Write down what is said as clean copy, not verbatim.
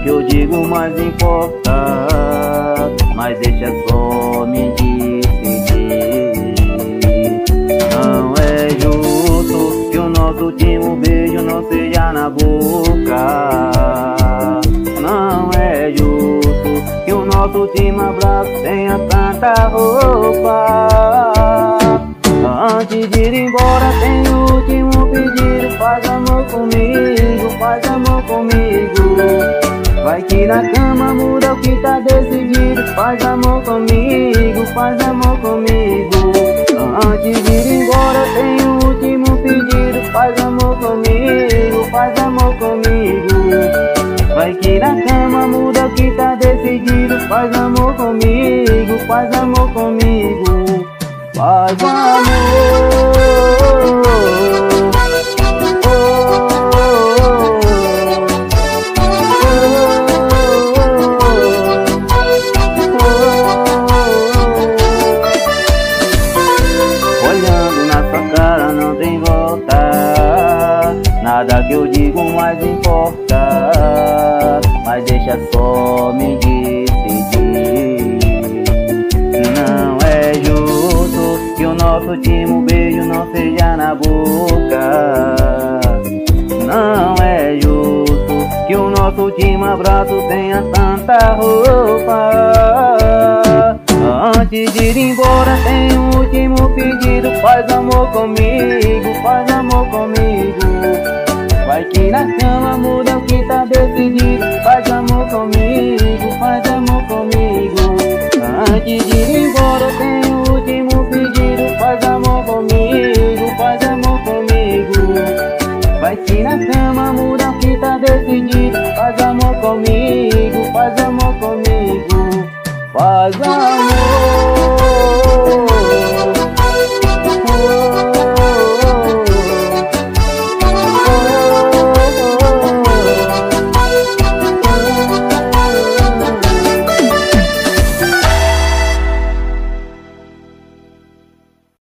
que eu digo mais importa, mas deixa só me decidir. Não é justo que o nosso último beijo não seja na boca. Não é justo que o nosso último abraço tenha tanta roupa. Antes de ir embora tem o último pedido: faz amor comigo, faz amor comigo. Vai que na cama muda o que tá decidido. Faz amor comigo, faz amor comigo. Antes de ir embora tem o último pedido: faz amor comigo, faz amor comigo. Vai que na cama muda o que tá decidido. Faz amor comigo, faz amor comigo. Faz amor. Olhando na sua cara não tem volta. Nada que eu digo mais importa, mas deixa só me decidir. Não é justo que o nosso último beijo não seja na boca. Não é justo que o nosso último abraço tenha tanta roupa. Antes de ir embora tem um último pedido: faz amor comigo, faz amor comigo. Vai que na cama muda o que tá decidido. Faz amor comigo, faz amor comigo. Antes de ir embora tem